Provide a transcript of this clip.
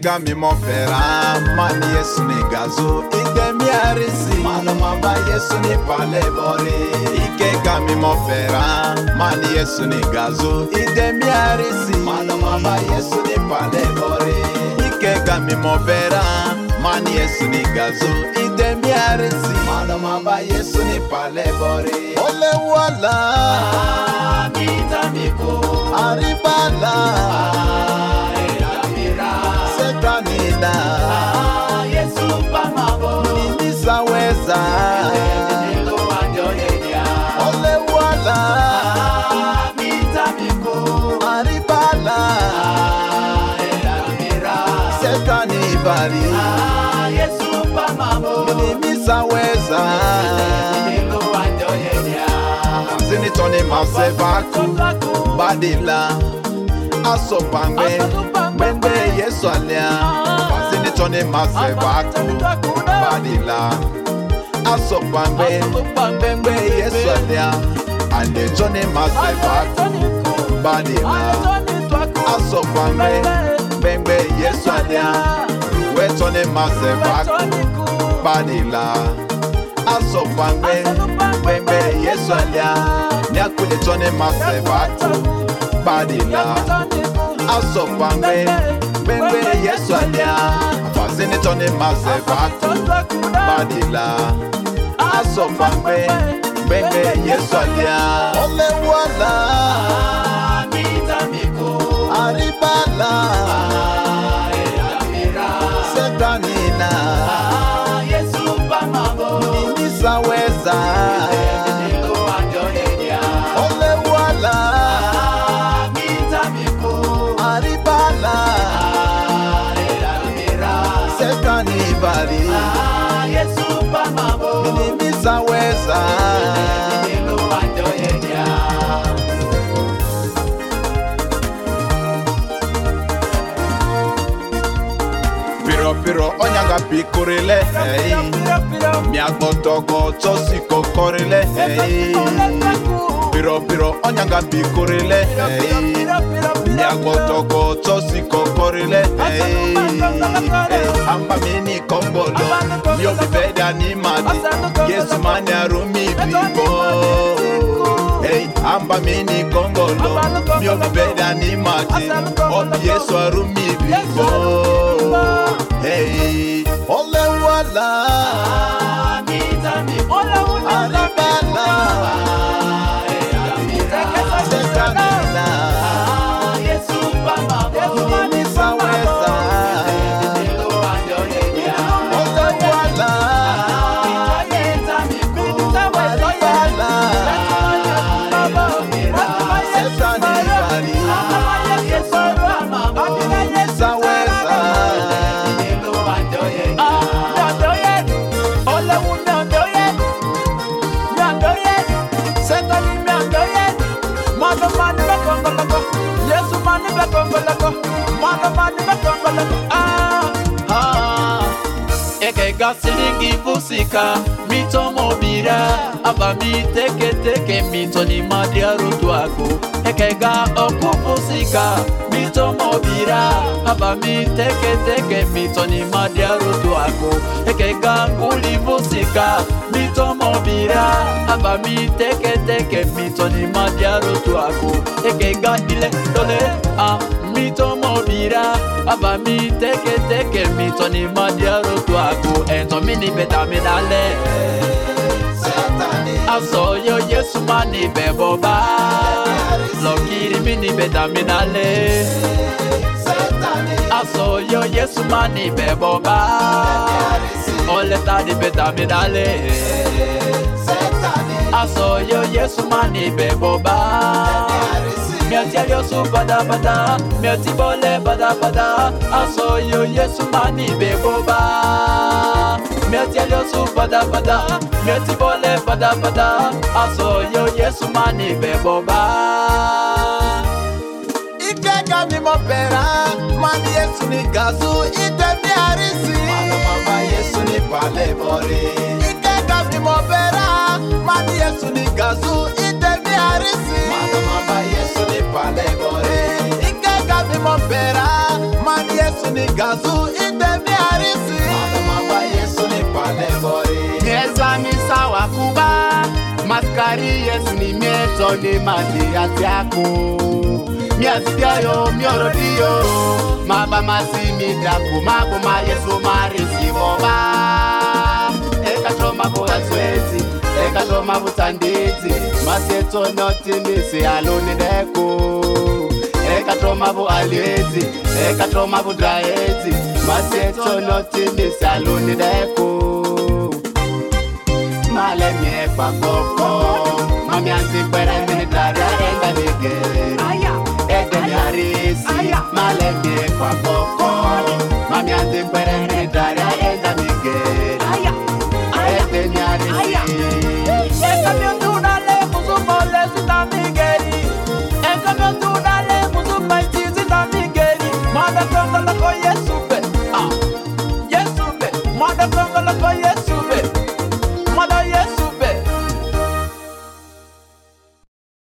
gami mo fera mani Yesu ni gazo ide mi arisi malo mamba Yesu ni pale bore ike gami mo fera mani Yesu ni gazo ide mi arisi malo mamba Yesu ni pale bore ike gami mo fera mani Yesu ni gazo ide mi arisi malo mamba Yesu ni pale bore ole wala mitamiko aribala Setanina Yesu pamabo Nisaweza Ole wala Mitamiko Aribala Setani bari Yesu pamabo Nisaweza Zinitoni masevaku Badila Asopangwe Bembe Yesu alia Fasini tone masevaku Badila Asopangwe Bembe Yesu alia Ande tone masevaku Badila Asopangwe Bembe Yesu alia We tone masevaku Badila Asopangwe Bembe Yesu alia Nyakule tone masevaku Badila Asopangwe Bembe Yesu alia Fasini tone masevaku Badila Asopangwe Bembe Yesu alia Ole wala Mitamiko Aribala Setanina Yesu pamabo Nisaweza Ole wala Setani bari Yesu pamabo Nisaweza Piro onyanga pikurile Miagotogo tosi kokorile Piro onyanga pikurile Miagotogo tosi kokorile Amba mini kombolo Mio bibeda ni madi Yesu mani arumi bibo Amba mini kombolo Mio bibeda ni madi Obi Yesu arumi bibo Ole wala Aribala Setanina Yesu pamabo Nisaweza Ole wala Aribala Setani bari Yesu pamabo Nisaweza Yesu mani bekongolako, mani bekongolako. Ekega silingi busika, mito mobira, aba mi teke mito ni madia rutuako. Ekega oku busika, mito mobira, aba mi teke mito ni madia rutuako. Ekega nguli busika, mito mobira, aba mi teke mito ni madia rutuako. Ekega dile dole mito mobira, aba mi teke mito ni madia rutuako. Ento mini betaminale Asoyo Yesu mani beboba Lokiri mini betaminale Asoyo Yesu mani beboba Oleta di betaminale Asoyo Yesu mani beboba Miati aliosu bada bada Miati bole bada bada Asoyo Yesu mani beboba Miati aliosu bada bada Miati bole bada bada Asoyo Yesu mani beboba Ike gami mo pera Mani Yesu ni gazu Ite mi arisi Mano mama Yesu ni pale bore Ike gami mo pera Mani Yesu ni gazu Ite mi arisi Mano mama Yesu ni pale bore Ike gami mo pera Mani Yesu Yesu ni gazu indemi arisi. Mama Yesu ni pale bori. Mieza misa wakuba. Maskari Yesu ni mieto ni mati atiako. Miasiayo miorodio. Maba masimi daku maboma Yesu marisi boba. Ekatoma bo azwezi. Ekatoma bo tandezi. Maseto noti misi alone deko. Ekatoma bo alezi. Ekatoma bo draezi. Maseto noti misi alone deko. Male mie kwa koko. Mami anzi kwere mini daria enga ligeri. Ede nyarisi. Male mie kwa koko. Mami anzi kwere mini daria enga ligeri. Ede nyarisi. Eka miotudale musupole sita migeri. Eka miotudale musupaiti sita migeri. Mada kongo lako Yesu be. Yesu be. Mada kongo lako Yesu.